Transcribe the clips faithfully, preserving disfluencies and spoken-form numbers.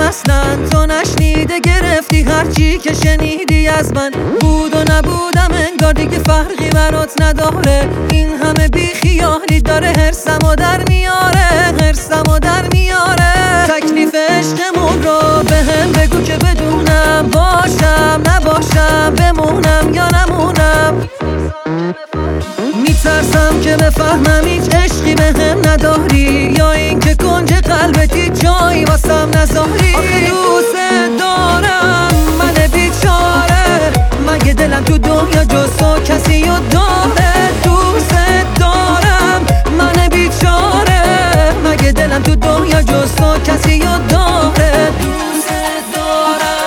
اصلا تو نشنیده گرفتی هرچی که شنیدی از من. بود و نبودم انگار دیگه فرقی برات نداره. این همه بی خیالی داره هرسمو در میاره، هرسمو در میاره. تکلیف عشقمون رو به هم بگو که بدونم، باشم نباشم، بمونم یا نمونم. میترسم که بفهمم هیچ عشقی به هم نداری، یا این که کنج قلبتی جایی واسم نذاری. آخه دوست دارم من بیچاره، مگه دلم تو دنیا جز تو کسی رو داره؟ دوست دارم من بیچاره، مگه دلم تو دنیا جز تو کسی رو داره؟ دوست دارم.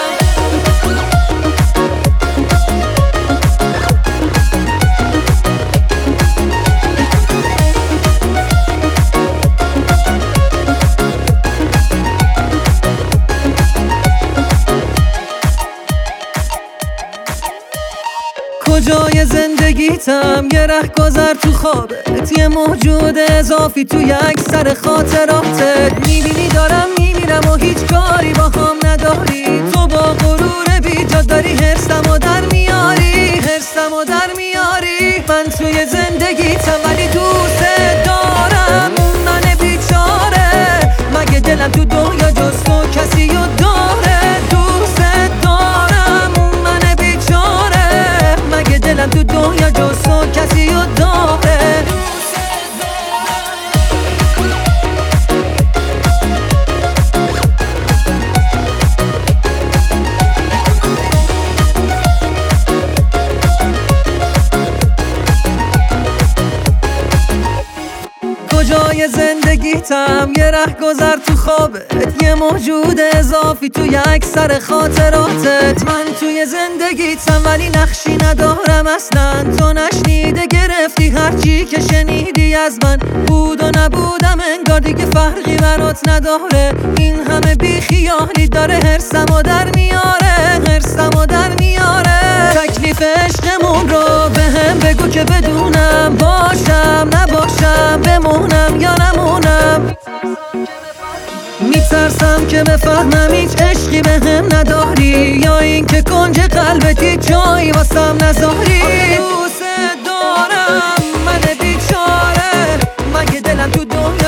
کجای زندگیتم یه رهگذر تو خوابت، یه موجود اضافی توی اکثر خاطراتت. میبینی دارم میمیرم و هیچ کاری با هم نداری. تو با غرور بیجا داری هرسمو در میاری، هرسمو در میاری. من توی زندگیتم ولی دوست دارم من بیچاره، مگه دلم تو دنیا جز تو کسی رو داره؟ دوست دارم من بیچاره، مگه دلم تو دنیا جز تو کسی رو داره؟ کجای زندگیتم یه رهگذر تو خوابت، یه موجود اضافی توی اکثر خاطراتت. من توی زندگیتم ولی نقشی ندارم اصلا. تو نشنیده گرفتی هرچی که شنیدی از من. بود و نبودم انگار دیگه فرقی برات نداره. این همه بی خیالی داره هرسمو در میاره، هرسمو در میاره. تکلیف عشقمون رو به هم بگو که بدونم، باشم نباشم، بمونم یا نمونم. میترسم که بفهمم هیچ عشقی به هم نداری، یا این که کنج قلبتی جایی واسم نذاری. دوست دارم من بیچاره، مگه دلم تو دنیا